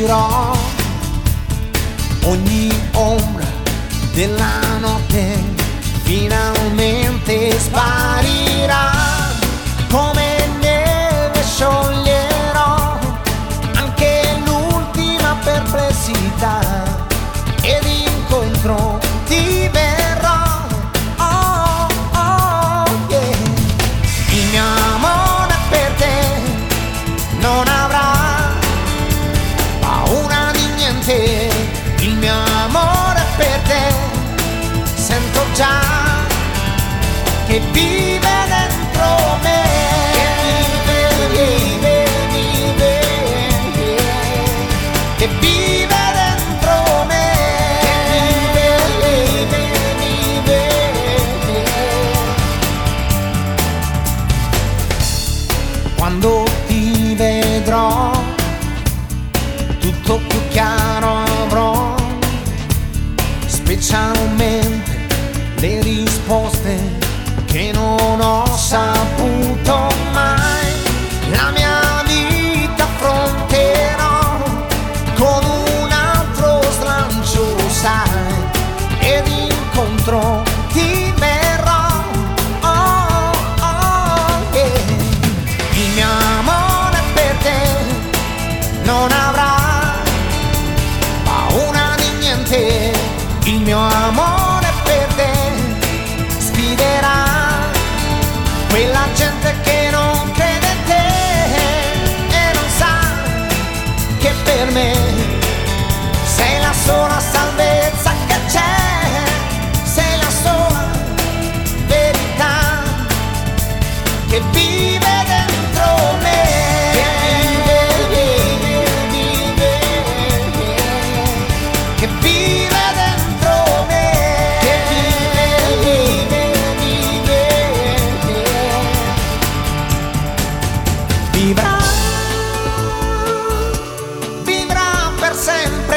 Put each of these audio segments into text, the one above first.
sparirò, ogni ombra della notte finalmente sparirà, come neve scioglierò anche l'ultima perplessità ed incontro ti verrò. Oh, oh, yeah. Il mio amore per te non avrà paura di niente, il mio amore per te sento già che vive dentro me, che vive dentro me, quando ti vedrò tutto più chiaro avrò, specialmente le risposte che non ho saputo mai. La mia vita affronterò con un altro slancio, sai, ed incontro ti verrò. Oh, oh, yeah. Il mio amore per te non avrà paura di niente, il mio amore per te sfiderà quella gente che non crede in te e non sa che per me sei la sola salvezza che c'è, sei la sola verità che vive dentro me, che vive dentro me. Vivrà, vivrà per sempre,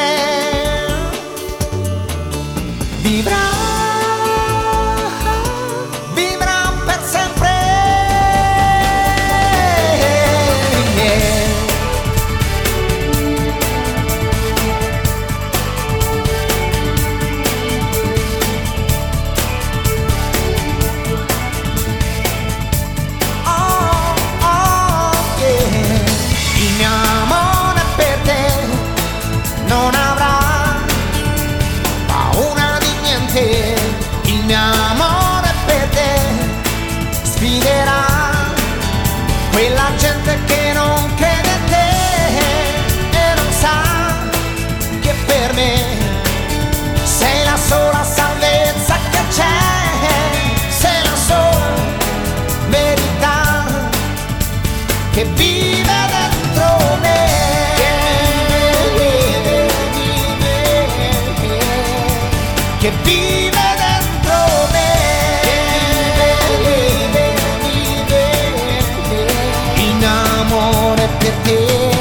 vivrà, vivrà per sempre. Non avrà paura di niente, il mio amore per te sfiderà quella gente che non crede in te e non sa che per me sei la sola salvezza che c'è, sei la sola verità che vive dentro me. Che vive dentro me, in amore per te.